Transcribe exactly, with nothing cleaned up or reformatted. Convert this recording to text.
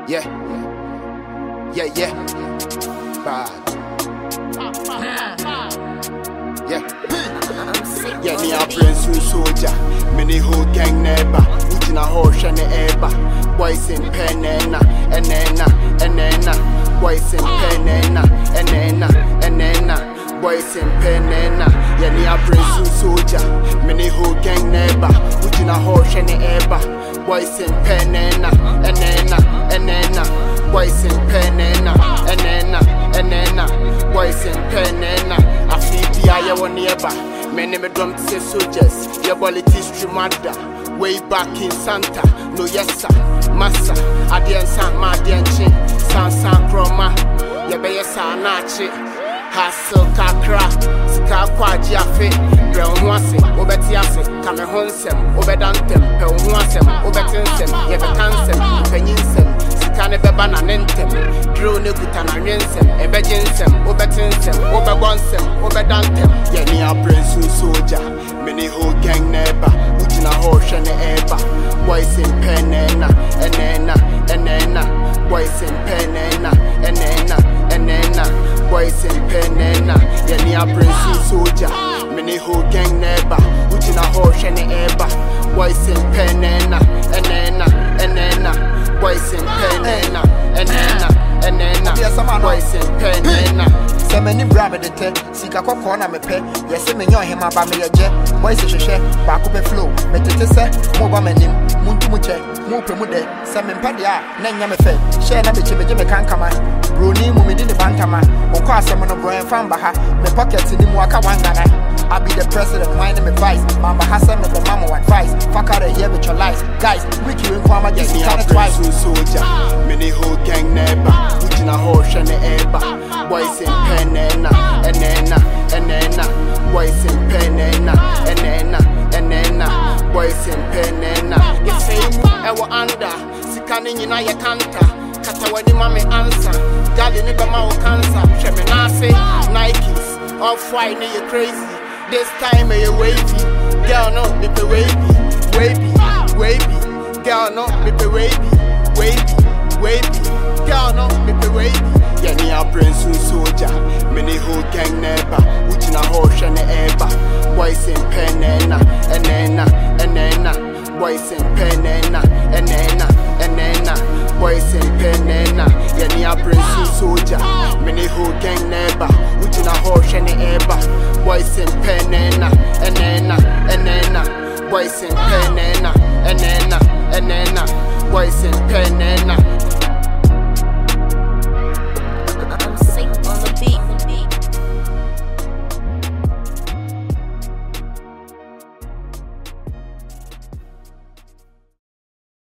Yeah, yeah, yeah, bad. Yeah, yeah, ni a prince who soldier. Many who gang neighbor. Utina horse and eba. Boys in penena, enena, enena. Boys in penena, enena, enena. Boys in penena. Yeah, ni a prince who soldier. Many who gang neighbor. Utina horse and eba. Boys in penena, enena, enena. Boys in penena, enena, enena. Boys in penena. I feel the eye one nearby. Many me drum say soldiers. Your quality streamada. Way back in Santa. No yes sir, massa. Adian san ma adian chin. San san chroma. Ya be yes anachi. Hustle kakra. Ska kwaji afe. Re onwase. Obeti ase. Kame honsem. Obedantem. Pe onwasem. Obetinsem. Ye be kansem. Penyinsem. Kane beba na nentem drill ne kuta na nwensem ebe ginsem obetinsem obebonsem obedantem ye ni a prince soldier many whole gang neighbor utina hoshe ne eba boys in penena enena enena boys in penena enena enena boys in penena ye ni a prince soldier many whole gang neighbor utina hoshe ne eba boys in penena enena enena boys in penena, enena, enena, boys in penena. Se many brame de te, sika koko na me pe. Yes, me nyo hema ba me yeje. Boys e hwehwe, ba ko pe flow. Me tete se, mo ba manim, muntu mu che, mo pe mu de. Se me mpade a, na nya me fe. Share na be che me je me kankama. Bro ni mu me di ne bankama. Onko asem no bro en fan ba ha. Me pocket ni mu aka wangana. I be the president, wine me vice. Mama Hassan me the mama advice. Fuck out of here with your lies. Guys, Ricky and Kwama just me kind of twice. Soldier, many whole gang neighbor. Utina horse and eba. Boys in penena, enena, enena. Boys in penena, enena, enena. Boys in penena. You say mu ewo under. Sikani nyina ye kanta. Kata wani mame answer. Gali ni bama o cancer. Sheme nase, Nikes. Off-white, you crazy. This time you wavy. Girl, no, me be wavy. Wavy, wavy. Girl, no, me be wavy. Wavy, wavy. Girl, no, me be wavy. Yeah, ni a prince soldier. Many whole gang neighbor. Utina horse and eba. Boys in penena, enena, enena. Boys in penena, enena, enena. Boys in penena. Yeah, ni a prince soldier. Many whole gang neighbor. Utina horse and eba. Boys in penena, enena, enena. Boys in penena, enena, enena. Boys in penena.